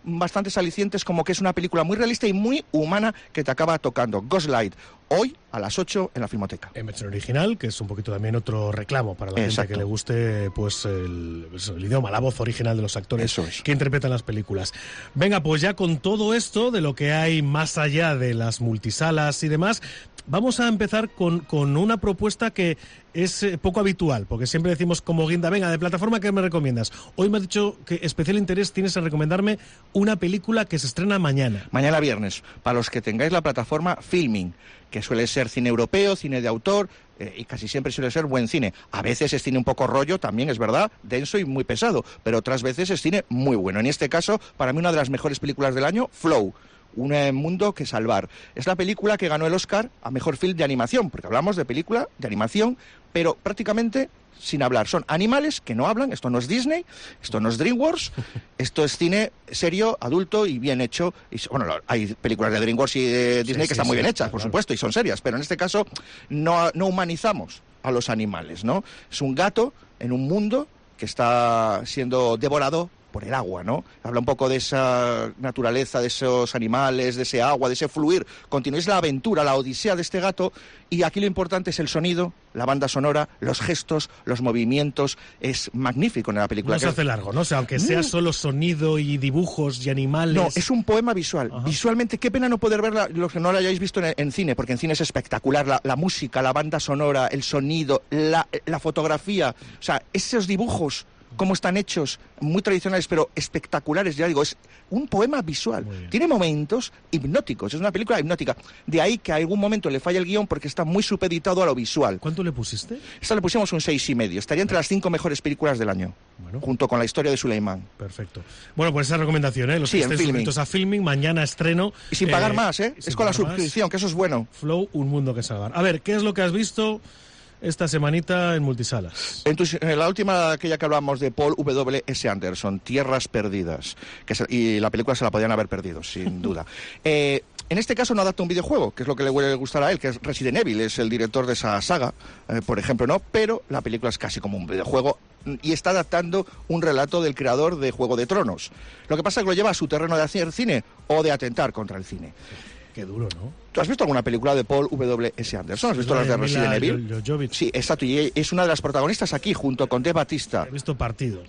bastantes alicientes, como que es una película muy realista y muy humana que te acaba tocando. Ghost Light, hoy a las 8 en la Filmoteca. En versión original, que es un poquito también otro reclamo para la gente que le guste pues el idioma, la voz original de los actores que interpretan las películas. Venga, pues ya con todo esto de lo que hay más allá de las multisalas y demás, vamos a empezar con una propuesta que es poco habitual, porque siempre decimos como guinda, venga, de plataforma, ¿qué me recomiendas? Hoy me has dicho que especial interés tienes en recomendarme una película que se estrena mañana. Mañana viernes, para los que tengáis la plataforma Filming, que suele ser cine europeo, cine de autor, y casi siempre suele ser buen cine. A veces es cine un poco rollo, también es verdad, denso y muy pesado, pero otras veces es cine muy bueno. En este caso, para mí una de las mejores películas del año, Flow. Un mundo que salvar. Es la película que ganó el Oscar a mejor film de animación, porque hablamos de película de animación, pero prácticamente sin hablar. Son animales que no hablan, esto no es Disney, esto no es DreamWorks, esto es cine serio, adulto y bien hecho. Y, bueno, hay películas de DreamWorks y de Disney que están muy bien hechas, por supuesto, y son serias, pero en este caso no humanizamos a los animales, ¿no? Es un gato en un mundo que está siendo devorado por el agua, ¿no? Habla un poco de esa naturaleza, de esos animales, de ese agua, de ese fluir. Continúa, es la aventura, la odisea de este gato, y aquí lo importante es el sonido, la banda sonora, los gestos, los movimientos. Es magnífico en la película. No se hace largo, ¿no? O sea, aunque sea solo sonido y dibujos y animales... No, es un poema visual. Ajá. Visualmente, qué pena no poder verla, los que no la hayáis visto en cine, porque en cine es espectacular. La música, la banda sonora, el sonido, la fotografía, o sea, esos dibujos, cómo están hechos, muy tradicionales, pero espectaculares, ya digo, es un poema visual. Tiene momentos hipnóticos, es una película hipnótica. De ahí que a algún momento le falla el guión porque está muy supeditado a lo visual. ¿Cuánto le pusiste? Esta le pusimos un 6,5. Estaría entre las 5 mejores películas del año, junto con La historia de Suleimán. Perfecto. Bueno, pues esa recomendación, ¿eh? Los que estén suscritos a Filming, mañana estreno. Y sin pagar más, ¿eh? Es con la suscripción, que eso es bueno. Flow, un mundo que salvar. A ver, ¿qué es lo que has visto esta semanita en multisalas? En la última, aquella que hablábamos de Paul W.S. Anderson, Tierras Perdidas, y la película se la podían haber perdido, sin duda. En este caso no adapta un videojuego, que es lo que le puede gustar a él, que es Resident Evil, es el director de esa saga, por ejemplo, ¿no? Pero la película es casi como un videojuego y está adaptando un relato del creador de Juego de Tronos. Lo que pasa es que lo lleva a su terreno de hacer cine o de atentar contra el cine. Qué duro, ¿no? ¿Tú has visto alguna película de Paul W.S. Anderson? ¿Has visto las de Resident Evil? Sí, exacto, y es una de las protagonistas aquí, junto con Dave Bautista. He visto partido,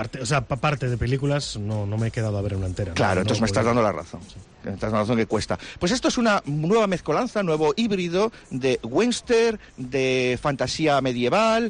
parte de películas, no me he quedado a ver una entera. Claro, entonces me estás dando la razón. Sí. Me estás dando la razón que cuesta. Pues esto es una nueva mezcolanza, nuevo híbrido de western, de fantasía medieval,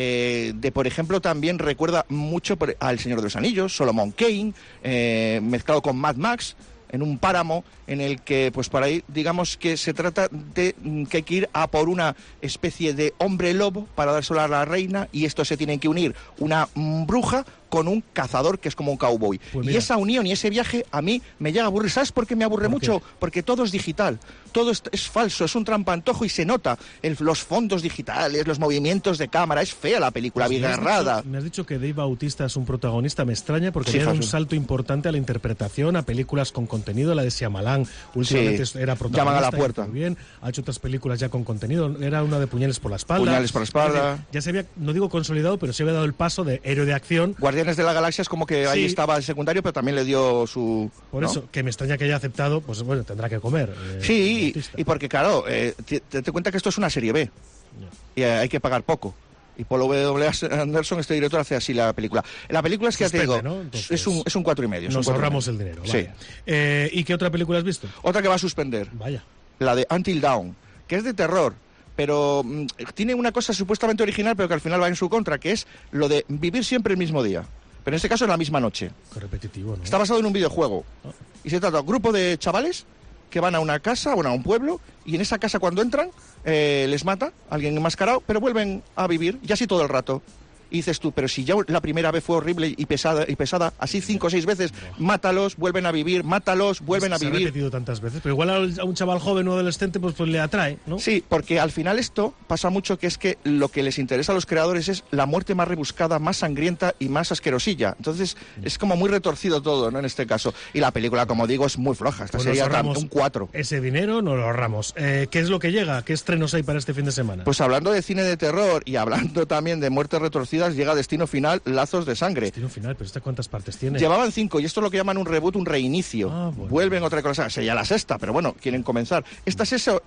por ejemplo, también recuerda mucho al Señor de los Anillos, Solomon Kane, mezclado con Mad Max, en un páramo en el que, pues por ahí, digamos que se trata de que hay que ir a por una especie de hombre lobo para dárselo a la reina, y esto se tienen que unir una bruja con un cazador que es como un cowboy. Pues y esa unión y ese viaje a mí me llega a aburrir. ¿Sabes por qué me aburre mucho? Porque todo es digital, todo es falso, es un trampantojo y se nota los fondos digitales, los movimientos de cámara. Es fea la película, pues abigarrada. Me has dicho que Dave Bautista es un protagonista, me extraña porque sí, un salto importante a la interpretación, a películas con contenido. La de Shyamalan últimamente era protagonista. Llaman a la puerta. Muy bien, ha hecho otras películas ya con contenido. Era una de Puñales por la espalda. Puñales por la espalda. Ya se había, no digo consolidado, pero se había dado el paso de héroe de acción. Guardianes de la Galaxia es como que ahí estaba el secundario, pero también le dio su... Por eso, que me extraña que haya aceptado, pues bueno, tendrá que comer. Sí, y porque claro, te cuenta que esto es una serie B. Y hay que pagar poco. Y Paul W. Anderson, este director, hace así la película. La película es que, ya te digo, ¿no? Entonces, es un 4,5. Nos ahorramos el dinero. Sí. Vale. ¿Y qué otra película has visto? Otra que va a suspender. Vaya. La de Until Dawn, que es de terror, pero tiene una cosa supuestamente original, pero que al final va en su contra, que es lo de vivir siempre el mismo día. Pero en este caso en la misma noche. Qué repetitivo, ¿no? Está basado en un videojuego. Y se trata de un grupo de chavales que van a una casa, bueno, a un pueblo, y en esa casa cuando entran les mata alguien enmascarado, pero vuelven a vivir, y así todo el rato. Y dices tú, pero si ya la primera vez fue horrible y pesada, así 5 o 6 veces, mátalos, vuelven a vivir, mátalos, vuelven a vivir. Se ha repetido tantas veces, pero igual a un chaval joven o adolescente pues le atrae, ¿no? Sí, porque al final esto pasa mucho, que es que lo que les interesa a los creadores es la muerte más rebuscada, más sangrienta y más asquerosilla. Entonces es como muy retorcido todo, ¿no? En este caso. Y la película, como digo, es muy floja. Esta sería un 4. Ese dinero nos lo ahorramos. ¿Qué es lo que llega? ¿Qué estrenos hay para este fin de semana? Pues hablando de cine de terror y hablando también de muerte retorcida, retorcidas, llega a Destino Final, Lazos de Sangre. Destino Final, pero ¿esta cuántas partes tiene? Llevaban 5 y esto es lo que llaman un reboot, un reinicio. Bueno. Vuelven otra cosa, sería la sexta, pero bueno, quieren comenzar. Esta es eso,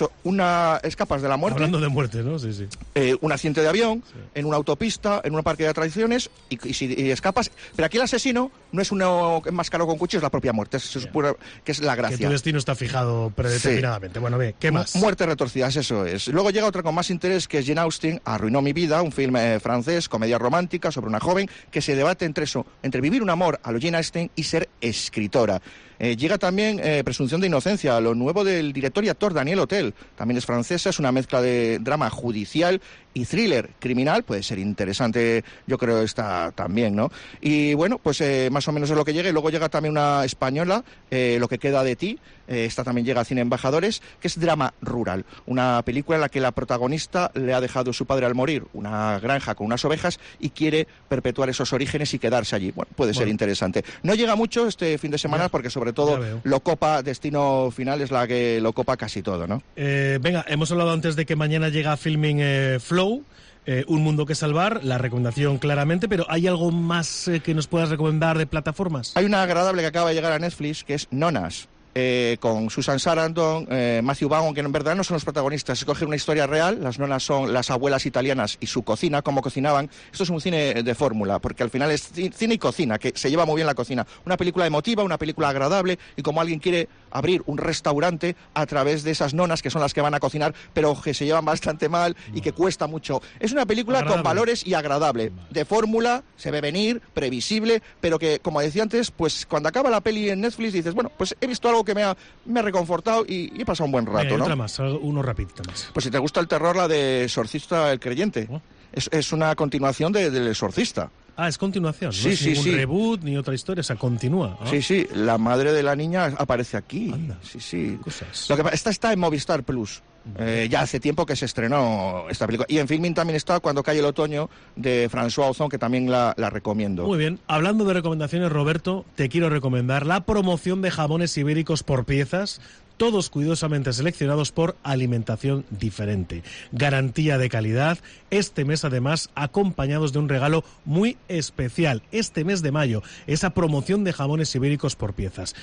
escapas de la muerte. Hablando de muerte, ¿no? Sí. Un accidente de avión, en una autopista, en un parque de atracciones y escapas. Pero aquí el asesino no es uno enmascarado con cuchillo, es la propia muerte. Se supone que es la gracia. Que tu destino está fijado predeterminadamente. Sí. Bueno, ve, ¿qué más? Muertes retorcidas, eso es. Luego llega otra con más interés, que es Jane Austen, Arruinó mi vida, un filme francés, comedia romántica sobre una joven que se debate entre vivir un amor a lo Jane Austen y ser escritora. Llega también Presunción de inocencia, lo nuevo del director y actor Daniel Hotel. También es francesa, es una mezcla de drama judicial y thriller criminal. Puede ser interesante, yo creo, esta también, ¿no? Y bueno, pues más o menos es lo que llega. Y luego llega también una española, Lo que queda de ti. Esta también llega a Cine Embajadores, que es drama rural. Una película en la que la protagonista le ha dejado su padre al morir una granja con unas ovejas y quiere perpetuar esos orígenes y quedarse allí. Bueno, puede ser interesante. No llega mucho este fin de semana porque sobre todo lo copa Destino Final, es la que lo copa casi todo, ¿no? Venga, hemos hablado antes de que mañana llega Filming Flow. Un mundo que salvar, la recomendación claramente, pero ¿hay algo más que nos puedas recomendar de plataformas? Hay una agradable que acaba de llegar a Netflix, que es Nonas. Con Susan Sarandon, Matthew Vaughn, que en verdad no son los protagonistas. Se coge una historia real, las nonas son las abuelas italianas y su cocina, cómo cocinaban. Esto es un cine de fórmula, porque al final es cine y cocina, que se lleva muy bien la cocina. Una película emotiva, una película agradable, y como alguien quiere abrir un restaurante a través de esas nonas, que son las que van a cocinar, pero que se llevan bastante mal y que cuesta mucho. Es una película agradable, con valores y agradable, de fórmula, se ve venir, previsible, pero que, como decía antes, pues cuando acaba la peli en Netflix dices, bueno, pues he visto algo que me ha reconfortado y he pasado un buen rato, ¿no? Otra más, uno rapidito más. Pues si te gusta el terror, la de Exorcista el Creyente. Es una continuación del Exorcista. Ah, es continuación, sí, no es sí, ningún reboot ni otra historia, o sea, continúa. ¿Ah? Sí, la madre de la niña aparece aquí. Anda. Sí. Cosas. Lo que esta está en Movistar Plus. Ya hace tiempo que se estrenó esta película. Y en Filming también está Cuando cae el otoño, de François Ozon, que también la recomiendo. Muy bien. Hablando de recomendaciones, Roberto, te quiero recomendar la promoción de jamones ibéricos por piezas, todos cuidadosamente seleccionados por Alimentación Diferente. Garantía de calidad. Este mes, además, acompañados de un regalo muy especial. Este mes de mayo, esa promoción de jamones ibéricos por piezas.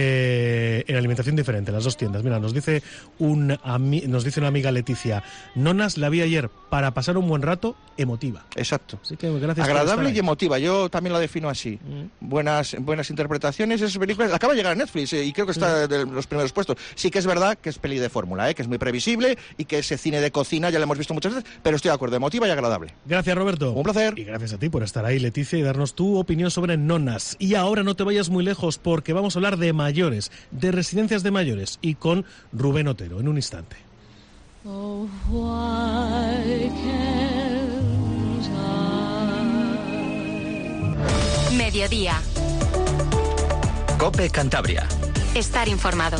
En Alimentación Diferente, las dos tiendas. Mira, nos dice una amiga Leticia, Nonas la vi ayer para pasar un buen rato, emotiva. Exacto. Así que gracias. Agradable y emotiva, yo también la defino así. Buenas interpretaciones, esas películas. Acaba de llegar a Netflix y creo que está de los primeros puestos. Sí que es verdad que es peli de fórmula, que es muy previsible y que ese cine de cocina ya lo hemos visto muchas veces, pero estoy de acuerdo, emotiva y agradable. Gracias, Roberto. Un placer. Y gracias a ti por estar ahí, Leticia, y darnos tu opinión sobre Nonas. Y ahora no te vayas muy lejos porque vamos a hablar de mayores, de residencias de mayores, y con Rubén Otero en un instante. Oh, why can't I? Mediodía. COPE Cantabria. Estar informado.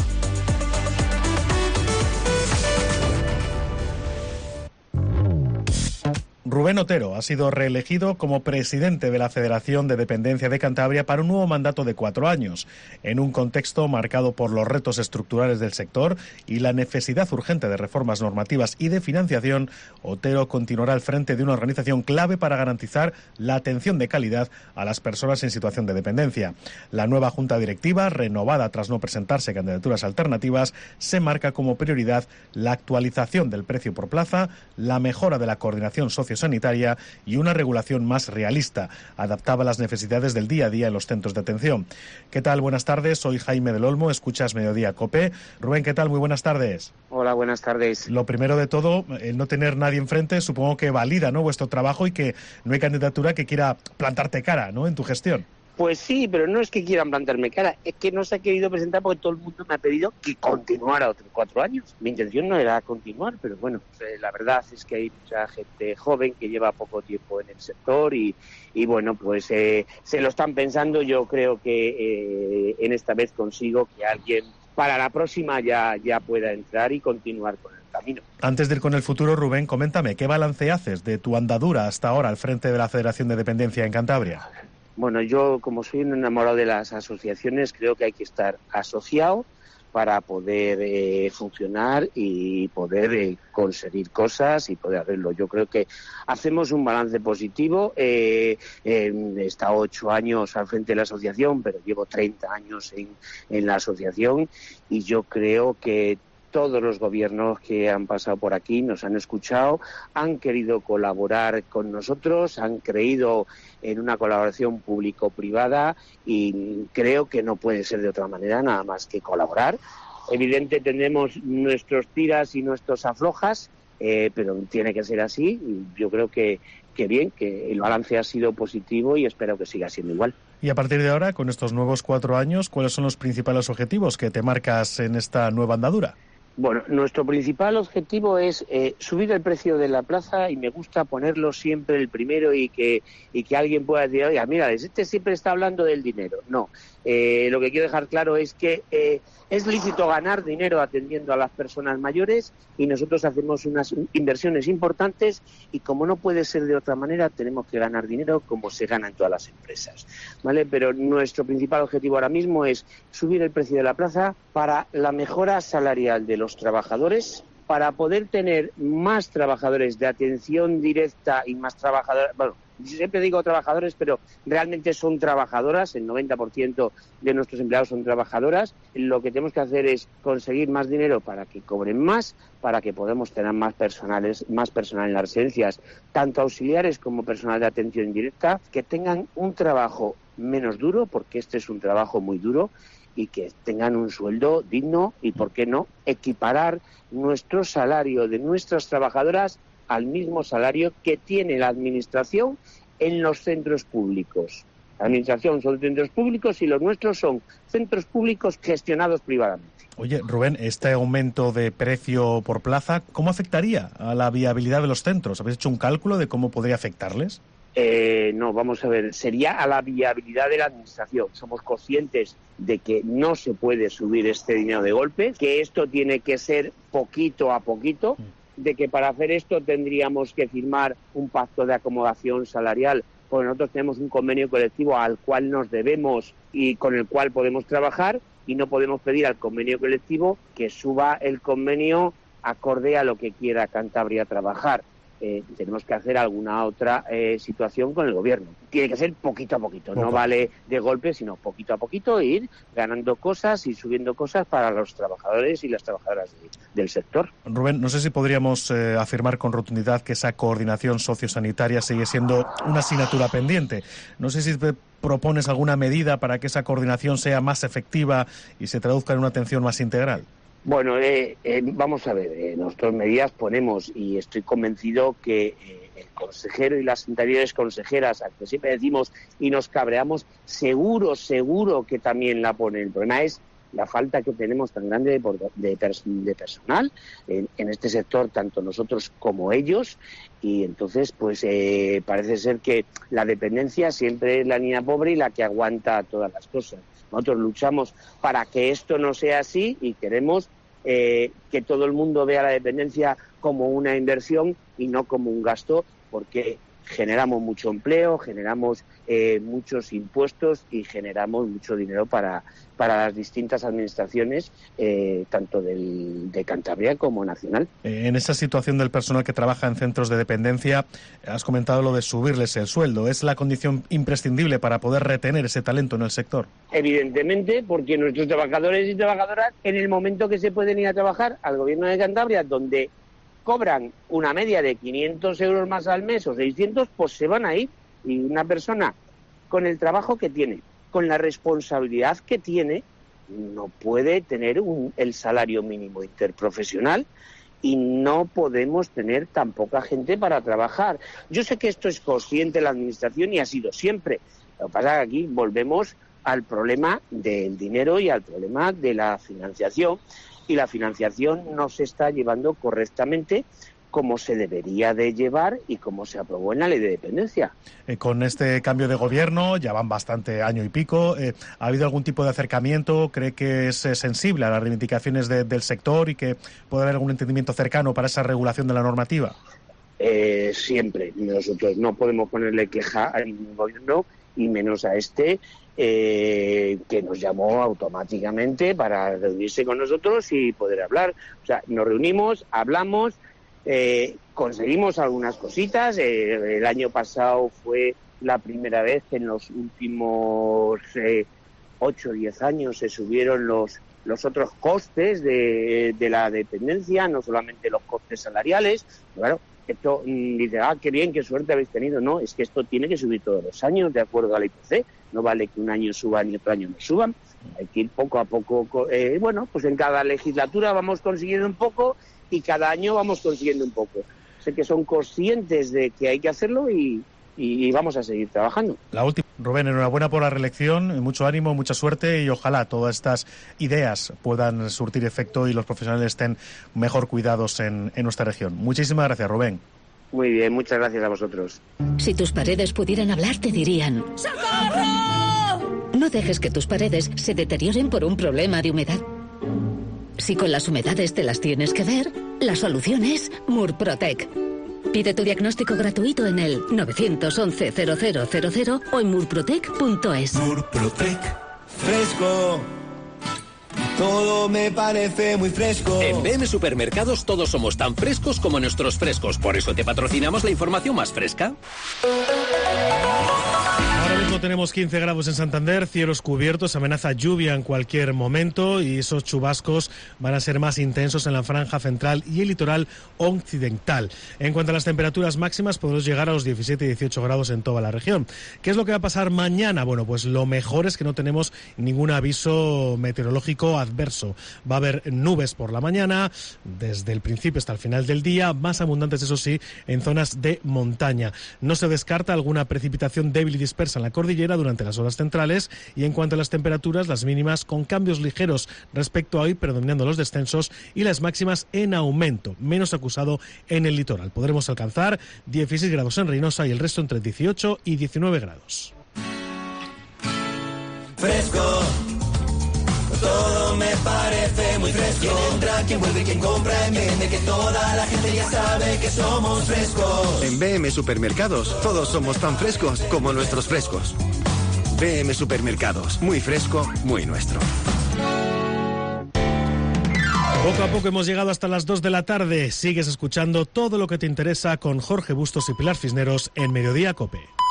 Rubén Otero ha sido reelegido como presidente de la Federación de Dependencia de Cantabria para un nuevo mandato de 4 años, en un contexto marcado por los retos estructurales del sector y la necesidad urgente de reformas normativas y de financiación. Otero continuará al frente de una organización clave para garantizar la atención de calidad a las personas en situación de dependencia. La nueva Junta Directiva, renovada tras no presentarse candidaturas alternativas, se marca como prioridad la actualización del precio por plaza, la mejora de la coordinación sociosanitaria y una regulación más realista, adaptada a las necesidades del día a día en los centros de atención. ¿Qué tal? Buenas tardes, soy Jaime del Olmo, escuchas Mediodía COPE. Rubén, ¿qué tal? Muy buenas tardes. Hola, buenas tardes. Lo primero de todo, el no tener nadie enfrente, supongo que valida, ¿no?, vuestro trabajo y que no hay candidatura que quiera plantarte cara, ¿no?, en tu gestión. Pues sí, pero no es que quieran plantarme cara, es que no se ha querido presentar porque todo el mundo me ha pedido que continuara otros 4 años. Mi intención no era continuar, pero bueno, la verdad es que hay mucha gente joven que lleva poco tiempo en el sector y bueno, pues se lo están pensando. Yo creo que en esta vez consigo que alguien para la próxima ya pueda entrar y continuar con el camino. Antes de ir con el futuro, Rubén, coméntame, ¿qué balance haces de tu andadura hasta ahora al frente de la Federación de Dependencia en Cantabria? Bueno, yo como soy un enamorado de las asociaciones, creo que hay que estar asociado, para poder funcionar y poder conseguir cosas y poder hacerlo. Yo creo que hacemos un balance positivo. He estado 8 años al frente de la asociación, pero llevo 30 años en la asociación, y yo creo que todos los gobiernos que han pasado por aquí nos han escuchado, han querido colaborar con nosotros, han creído en una colaboración público-privada, y creo que no puede ser de otra manera nada más que colaborar. Evidente, tenemos nuestros tiras y nuestros aflojas, pero tiene que ser así, y yo creo que bien, que el balance ha sido positivo y espero que siga siendo igual. Y a partir de ahora, con estos nuevos 4 años, ¿cuáles son los principales objetivos que te marcas en esta nueva andadura? Bueno, nuestro principal objetivo es subir el precio de la plaza, y me gusta ponerlo siempre el primero, y que alguien pueda decir, oiga, mira, este siempre está hablando del dinero. No, lo que quiero dejar claro es que es lícito ganar dinero atendiendo a las personas mayores, y nosotros hacemos unas inversiones importantes, y como no puede ser de otra manera, tenemos que ganar dinero como se gana en todas las empresas, ¿vale? Pero nuestro principal objetivo ahora mismo es subir el precio de la plaza para la mejora salarial de los trabajadores, para poder tener más trabajadores de atención directa y más trabajadores, bueno, siempre digo trabajadores, pero realmente son trabajadoras, el 90% de nuestros empleados son trabajadoras. Lo que tenemos que hacer es conseguir más dinero para que cobren más, para que podamos tener más personal en las residencias, tanto auxiliares como personal de atención directa, que tengan un trabajo menos duro, porque este es un trabajo muy duro, y que tengan un sueldo digno, y, ¿por qué no?, equiparar nuestro salario de nuestras trabajadoras al mismo salario que tiene la Administración en los centros públicos. La Administración son centros públicos y los nuestros son centros públicos gestionados privadamente. Oye, Rubén, este aumento de precio por plaza, ¿cómo afectaría a la viabilidad de los centros? ¿Habéis hecho un cálculo de cómo podría afectarles? No, vamos a ver, sería a la viabilidad de la Administración. Somos conscientes de que no se puede subir este dinero de golpe, que esto tiene que ser poquito a poquito, de que para hacer esto tendríamos que firmar un pacto de acomodación salarial, porque nosotros tenemos un convenio colectivo al cual nos debemos y con el cual podemos trabajar, y no podemos pedir al convenio colectivo que suba el convenio acorde a lo que quiera Cantabria trabajar. Tenemos que hacer alguna otra situación con el gobierno. Tiene que ser poquito a poquito, no vale de golpe, sino poquito a poquito, ir ganando cosas y subiendo cosas para los trabajadores y las trabajadoras del sector. Rubén, no sé si podríamos afirmar con rotundidad que esa coordinación sociosanitaria sigue siendo una asignatura pendiente. No sé si propones alguna medida para que esa coordinación sea más efectiva y se traduzca en una atención más integral. Bueno, vamos a ver, nosotros medidas ponemos, y estoy convencido que el consejero y las anteriores consejeras, al que siempre decimos y nos cabreamos, seguro que también la ponen. El problema es la falta que tenemos tan grande de personal en este sector, tanto nosotros como ellos, y entonces pues parece ser que la dependencia siempre es la niña pobre y la que aguanta todas las cosas. Nosotros luchamos para que esto no sea así, y queremos que todo el mundo vea la dependencia como una inversión y no como un gasto, porque generamos mucho empleo, generamos muchos impuestos y generamos mucho dinero para las distintas administraciones, tanto de Cantabria como nacional. En esa situación del personal que trabaja en centros de dependencia, has comentado lo de subirles el sueldo. ¿Es la condición imprescindible para poder retener ese talento en el sector? Evidentemente, porque nuestros trabajadores y trabajadoras, en el momento que se pueden ir a trabajar al Gobierno de Cantabria, donde cobran una media de 500 euros más al mes o 600, pues se van a ir. Y una persona con el trabajo que tiene, con la responsabilidad que tiene, no puede tener el salario mínimo interprofesional, y no podemos tener tan poca gente para trabajar. Yo sé que esto es consciente la Administración y ha sido siempre. Lo que pasa es que aquí volvemos al problema del dinero y al problema de la financiación. Y la financiación no se está llevando correctamente como se debería de llevar y como se aprobó en la Ley de Dependencia. Con este cambio de gobierno, ya van bastante año y pico, ¿ha habido algún tipo de acercamiento? ¿Cree que es sensible a las reivindicaciones del sector y que puede haber algún entendimiento cercano para esa regulación de la normativa? Siempre. Nosotros no podemos ponerle queja a ningún gobierno, y menos a este. que nos llamó automáticamente para reunirse con nosotros y poder hablar. O sea, nos reunimos, hablamos, conseguimos algunas cositas. El año pasado fue la primera vez en los últimos 8 o 10 años se subieron los otros costes de la dependencia, no solamente los costes salariales. Claro, esto dice, qué bien, qué suerte habéis tenido. No, es que esto tiene que subir todos los años de acuerdo al IPC. No vale que un año suban y otro año no suban. Hay que ir poco a poco. Bueno, pues en cada legislatura vamos consiguiendo un poco y cada año vamos consiguiendo un poco. Sé que son conscientes de que hay que hacerlo y vamos a seguir trabajando. La última. Rubén, enhorabuena por la reelección, mucho ánimo, mucha suerte y ojalá todas estas ideas puedan surtir efecto y los profesionales estén mejor cuidados en nuestra región. Muchísimas gracias, Rubén. Muy bien, muchas gracias a vosotros. Si tus paredes pudieran hablar, te dirían: ¡socorro! No dejes que tus paredes se deterioren por un problema de humedad. Si con las humedades te las tienes que ver, la solución es Murprotec. Pide tu diagnóstico gratuito en el 911-0000 o en murprotec.es. Murprotec. Fresco. Todo me parece muy fresco. En BM Supermercados todos somos tan frescos como nuestros frescos. Por eso te patrocinamos la información más fresca. Ahora mismo tenemos 15 grados en Santander, cielos cubiertos, amenaza lluvia en cualquier momento y esos chubascos van a ser más intensos en la franja central y el litoral occidental. En cuanto a las temperaturas máximas, podremos llegar a los 17 y 18 grados en toda la región. ¿Qué es lo que va a pasar mañana? Bueno, pues lo mejor es que no tenemos ningún aviso meteorológico adverso. Va a haber nubes por la mañana, desde el principio hasta el final del día, más abundantes, eso sí, en zonas de montaña. No se descarta alguna precipitación débil y dispersa en la cordillera durante las horas centrales y en cuanto a las temperaturas, las mínimas con cambios ligeros respecto a hoy, predominando los descensos y las máximas en aumento, menos acusado en el litoral. Podremos alcanzar 16 grados en Reynosa y el resto entre 18 y 19 grados. Fresco. Todo me parece muy fresco. Quien entra, quien vuelve, quien compra en BM, que toda la gente ya sabe que somos frescos. En BM Supermercados todos somos tan frescos como nuestros frescos. BM Supermercados, muy fresco, muy nuestro. Poco a poco hemos llegado hasta las 2 de la tarde. Sigues escuchando todo lo que te interesa con Jorge Bustos y Pilar Cisneros en Mediodía COPE.